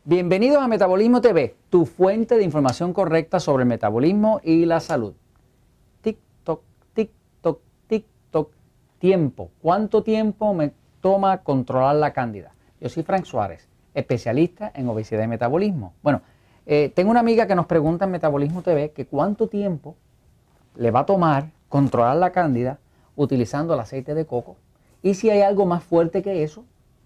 Bienvenidos a Metabolismo TV, tu fuente de información correcta sobre el metabolismo y la salud. TikTok, TikTok, TikTok. Tiempo. ¿Cuánto tiempo me toma controlar la cándida? Yo soy Frank Suárez, especialista en obesidad y metabolismo. Bueno, tengo una amiga que nos pregunta en Metabolismo TV que cuánto tiempo le va a tomar controlar la cándida utilizando el aceite de coco y si hay algo más fuerte que eso.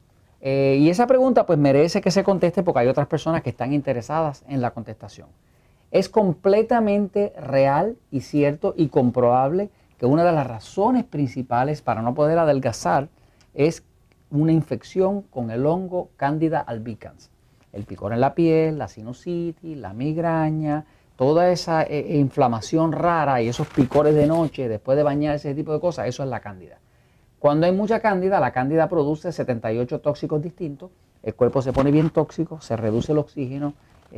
Y esa pregunta pues merece que se conteste porque hay otras personas que están interesadas en la contestación. Es completamente real y cierto y comprobable que una de las razones principales para no poder adelgazar es una infección con el hongo Candida albicans. El picor en la piel, la sinusitis, la migraña, toda esa inflamación rara y esos picores de noche después de bañarse, ese tipo de cosas, eso es la cándida. Cuando hay mucha cándida, la cándida produce 78 tóxicos distintos, el cuerpo se pone bien tóxico, se reduce el oxígeno,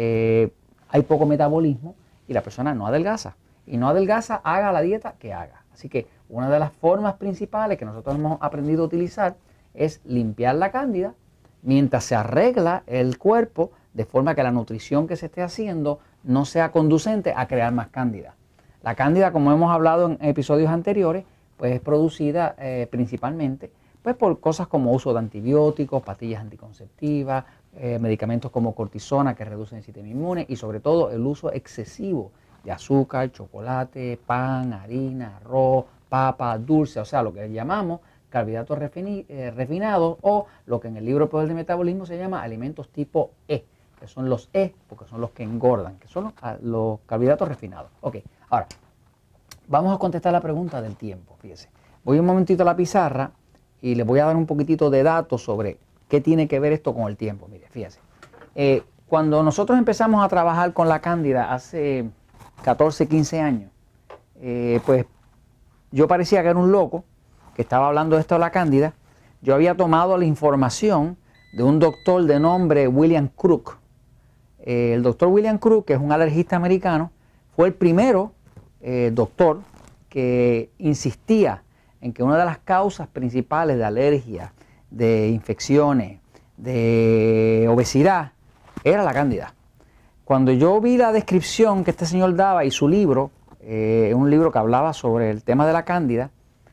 hay poco metabolismo y la persona no adelgaza. Y no adelgaza, haga la dieta que haga. Así que una de las formas principales que nosotros hemos aprendido a utilizar es limpiar la cándida mientras se arregla el cuerpo de forma que la nutrición que se esté haciendo no sea conducente a crear más cándida. La cándida, como hemos hablado en episodios anteriores, pues es producida principalmente pues por cosas como uso de antibióticos, pastillas anticonceptivas, medicamentos como cortisona que reducen el sistema inmune y sobre todo el uso excesivo de azúcar, chocolate, pan, harina, arroz, papa, dulce, o sea, lo que llamamos carbohidratos refinados o lo que en el libro Poder del Metabolismo se llama alimentos tipo E, que son los E porque son los que engordan, que son los carbohidratos refinados. Ok, ahora vamos a contestar la pregunta del tiempo, fíjese. Voy un momentito a la pizarra y les voy a dar un poquitito de datos sobre qué tiene que ver esto con el tiempo. Mire, fíjese. Cuando nosotros empezamos a trabajar con la cándida hace 14, 15 años, pues yo parecía que era un loco que estaba hablando de esto de la cándida. Yo había tomado la información de un doctor de nombre William Crook. El doctor William Crook, que es un alergista americano, fue el primero doctor que insistía en que una de las causas principales de alergia, de infecciones, de obesidad, era la cándida. Cuando yo vi la descripción que este señor daba y su libro, un libro que hablaba sobre el tema de la cándida,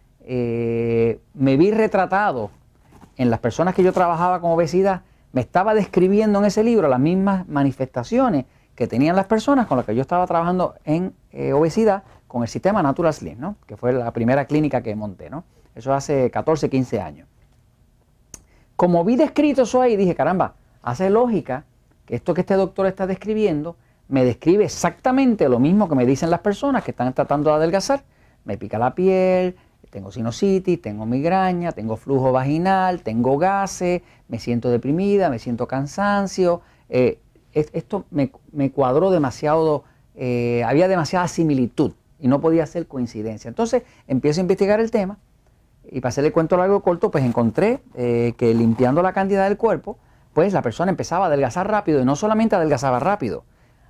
me vi retratado en las personas que yo trabajaba con obesidad, me estaba describiendo en ese libro las mismas manifestaciones que tenían las personas con las que yo estaba trabajando en obesidad con el sistema Natural Slim, ¿no? Que fue la primera clínica que monté, ¿no? Eso hace 14, 15 años. Como vi descrito eso ahí, dije, caramba, hace lógica que esto que este doctor está describiendo me describe exactamente lo mismo que me dicen las personas que están tratando de adelgazar. Me pica la piel, tengo sinusitis, tengo migraña, tengo flujo vaginal, tengo gases, me siento deprimida, me siento cansancio. Esto me cuadró demasiado, había demasiada similitud y no podía ser coincidencia. Entonces empiezo a investigar el tema y para hacerle el cuento largo o corto, pues encontré que limpiando la cándida del cuerpo, pues la persona empezaba a adelgazar rápido y no solamente adelgazaba rápido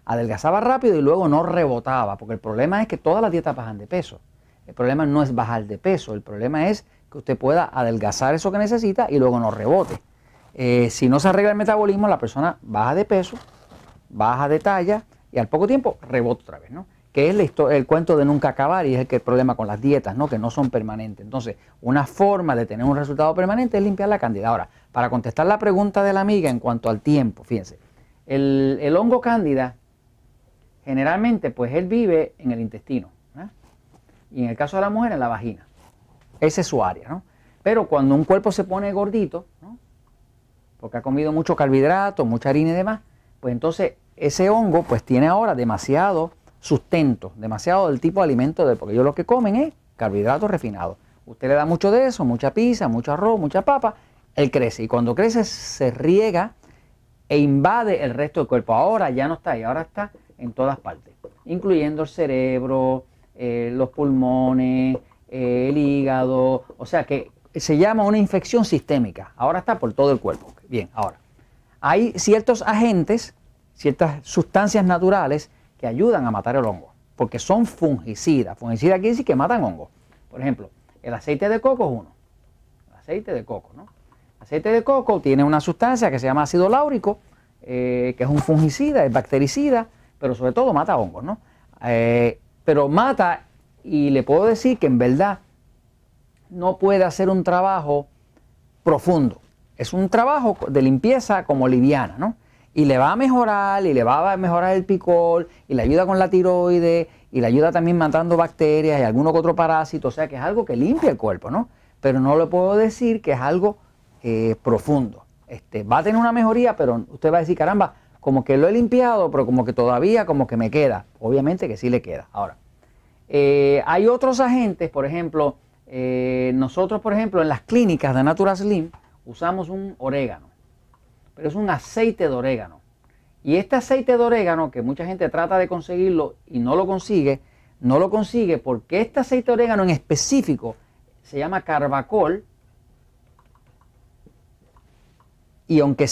y luego no rebotaba, porque el problema es que todas las dietas bajan de peso. El problema no es bajar de peso, el problema es que usted pueda adelgazar eso que necesita y luego no rebote. Si no se arregla el metabolismo, la persona baja de peso, baja de talla y al poco tiempo rebota otra vez, ¿no? Que es el cuento de nunca acabar y es el problema con las dietas, ¿no? Que no son permanentes. Entonces, una forma de tener un resultado permanente es limpiar la cándida. Ahora, para contestar la pregunta de la amiga en cuanto al tiempo, fíjense, el hongo cándida, generalmente, pues él vive en el intestino, ¿no? Y en el caso de la mujer, en la vagina. Esa es su área, ¿no? Pero cuando un cuerpo se pone gordito, ¿no? Porque ha comido mucho carbohidrato, mucha harina y demás, pues entonces ese hongo pues tiene ahora demasiado sustento, demasiado del tipo de alimento, porque ellos lo que comen es carbohidratos refinados. Usted le da mucho de eso, mucha pizza, mucho arroz, mucha papa, él crece y cuando crece se riega e invade el resto del cuerpo. Ahora ya no está ahí, ahora está en todas partes, incluyendo el cerebro, los pulmones, el hígado, o sea que se llama una infección sistémica, ahora está por todo el cuerpo. Bien, ahora, hay ciertos agentes, ciertas sustancias naturales que ayudan a matar el hongo, porque son fungicidas. Fungicidas quiere decir que matan hongos. Por ejemplo, el aceite de coco es uno. El aceite de coco, ¿no? El aceite de coco tiene una sustancia que se llama ácido láurico, que es un fungicida, es bactericida, pero sobre todo mata hongos, ¿no? Pero mata, y le puedo decir que en verdad no puede hacer un trabajo profundo. Es un trabajo de limpieza como liviana, ¿no? Y le va a mejorar, y le va a mejorar el picor, y le ayuda con la tiroides, y le ayuda también matando bacterias y alguno que otro parásito. O sea que es algo que limpia el cuerpo, ¿no? Pero no le puedo decir que es algo profundo. Va a tener una mejoría, pero usted va a decir, caramba, como que lo he limpiado, pero como que todavía como que me queda. Obviamente que sí le queda. Ahora, hay otros agentes, por ejemplo, nosotros, por ejemplo, en las clínicas de Natural Slim usamos un orégano, pero es un aceite de orégano. Y este aceite de orégano, que mucha gente trata de conseguirlo y no lo consigue porque este aceite de orégano en específico se llama carbacol. Y aunque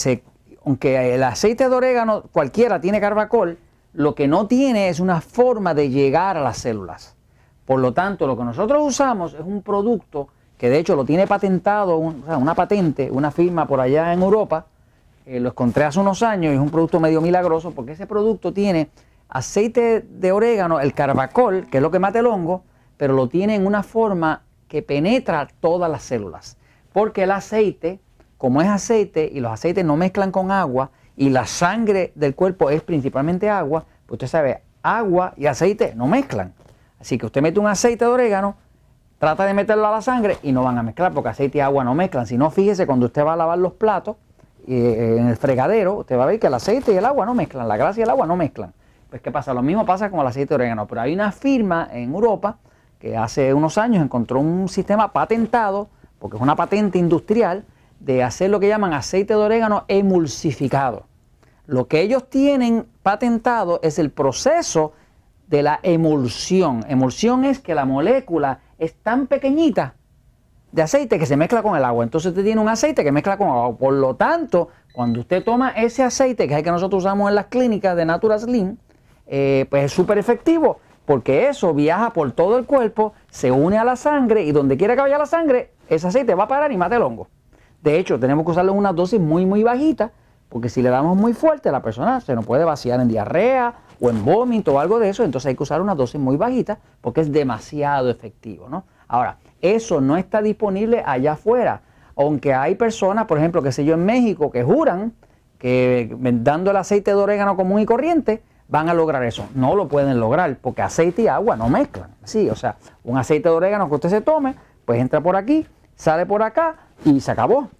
el aceite de orégano cualquiera tiene carbacol, lo que no tiene es una forma de llegar a las células. Por lo tanto, lo que nosotros usamos es un producto que de hecho lo tiene patentado, una patente, una firma por allá en Europa. Lo encontré hace unos años y es un producto medio milagroso porque ese producto tiene aceite de orégano, el carbacol, que es lo que mata el hongo, pero lo tiene en una forma que penetra todas las células. Porque el aceite, como es aceite y los aceites no mezclan con agua y la sangre del cuerpo es principalmente agua, pues usted sabe, agua y aceite no mezclan. Así que usted mete un aceite de orégano, trata de meterlo a la sangre y no van a mezclar porque aceite y agua no mezclan. Si no, fíjese cuando usted va a lavar los platos en el fregadero, usted va a ver que el aceite y el agua no mezclan, la grasa y el agua no mezclan. Pues ¿qué pasa? Lo mismo pasa con el aceite de orégano. Pero hay una firma en Europa que hace unos años encontró un sistema patentado, porque es una patente industrial, de hacer lo que llaman aceite de orégano emulsificado. Lo que ellos tienen patentado es el proceso de la emulsión. Emulsión es que la molécula es tan pequeñita de aceite que se mezcla con el agua. Entonces usted tiene un aceite que mezcla con agua. Por lo tanto, cuando usted toma ese aceite, que es el que nosotros usamos en las clínicas de Natural Slim, pues es súper efectivo, porque eso viaja por todo el cuerpo, se une a la sangre y donde quiera que vaya la sangre, ese aceite va a parar y mata el hongo. De hecho, tenemos que usarlo en una dosis muy bajita, porque si le damos muy fuerte, la persona se nos puede vaciar en diarrea o en vómito o algo de eso. Entonces hay que usar una dosis muy bajita porque es demasiado efectivo, ¿no? Ahora, eso no está disponible allá afuera. Aunque hay personas, por ejemplo, que sé yo, en México, que juran que dando el aceite de orégano común y corriente van a lograr eso. No lo pueden lograr porque aceite y agua no mezclan. Sí, o sea, un aceite de orégano que usted se tome, pues entra por aquí, sale por acá y se acabó.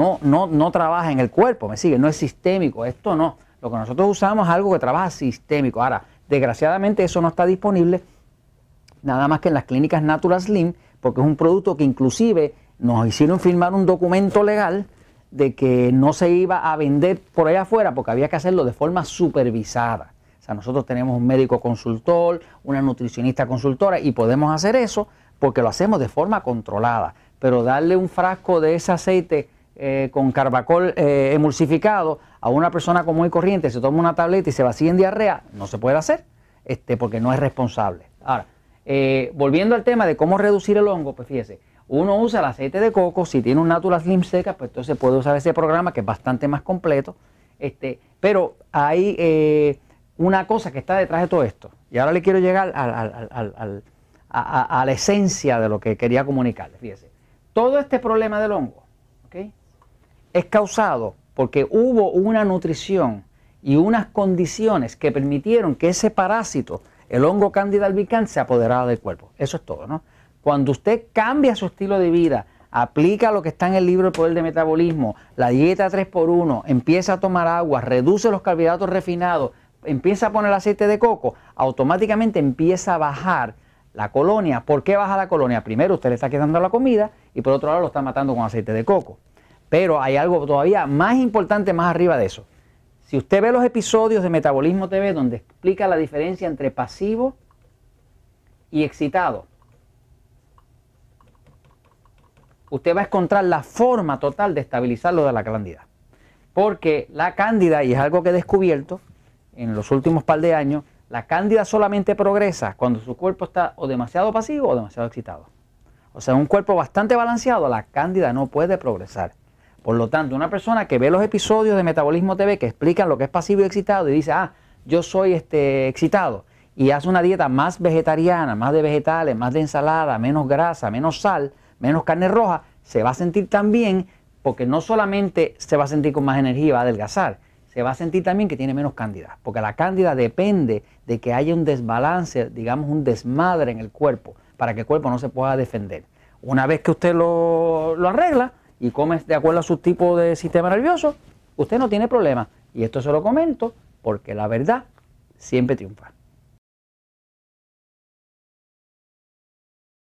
No trabaja en el cuerpo, me sigue, no es sistémico, esto no. Lo que nosotros usamos es algo que trabaja sistémico. Ahora, desgraciadamente eso no está disponible nada más que en las clínicas Natural Slim, porque es un producto que inclusive nos hicieron firmar un documento legal de que no se iba a vender por allá afuera porque había que hacerlo de forma supervisada. O sea, nosotros tenemos un médico consultor, una nutricionista consultora y podemos hacer eso porque lo hacemos de forma controlada. Pero darle un frasco de ese aceite con carbacol emulsificado a una persona común y corriente, se toma una tableta y se vacía en diarrea, no se puede hacer porque no es responsable. Ahora, volviendo al tema de cómo reducir el hongo, pues fíjese, uno usa el aceite de coco, si tiene un Natural Slim seca, pues entonces puede usar ese programa que es bastante más completo. Pero hay una cosa que está detrás de todo esto, y ahora le quiero llegar a la esencia de lo que quería comunicarle. Fíjese, todo este problema del hongo, ¿okay?, es causado porque hubo una nutrición y unas condiciones que permitieron que ese parásito, el hongo Candida albicans, se apoderara del cuerpo. Eso es todo, ¿no? Cuando usted cambia su estilo de vida, aplica lo que está en el libro El Poder del Metabolismo, la dieta 3x1, empieza a tomar agua, reduce los carbohidratos refinados, empieza a poner aceite de coco, automáticamente empieza a bajar la colonia. ¿Por qué baja la colonia? Primero, usted le está quitando la comida y por otro lado lo está matando con aceite de coco. Pero hay algo todavía más importante más arriba de eso. Si usted ve los episodios de Metabolismo TV donde explica la diferencia entre pasivo y excitado, usted va a encontrar la forma total de estabilizar lo de la cándida. Porque la cándida, y es algo que he descubierto en los últimos par de años, la cándida solamente progresa cuando su cuerpo está o demasiado pasivo o demasiado excitado. O sea, un cuerpo bastante balanceado, la cándida no puede progresar. Por lo tanto, una persona que ve los episodios de Metabolismo TV que explican lo que es pasivo y excitado y dice, ah, yo soy excitado, y hace una dieta más vegetariana, más de vegetales, más de ensalada, menos grasa, menos sal, menos carne roja, se va a sentir tan bien, porque no solamente se va a sentir con más energía y va a adelgazar, se va a sentir también que tiene menos cándida, porque la cándida depende de que haya un desbalance, digamos un desmadre en el cuerpo, para que el cuerpo no se pueda defender. Una vez que usted lo arregla y come de acuerdo a su tipo de sistema nervioso, usted no tiene problema. Y esto se lo comento porque la verdad siempre triunfa.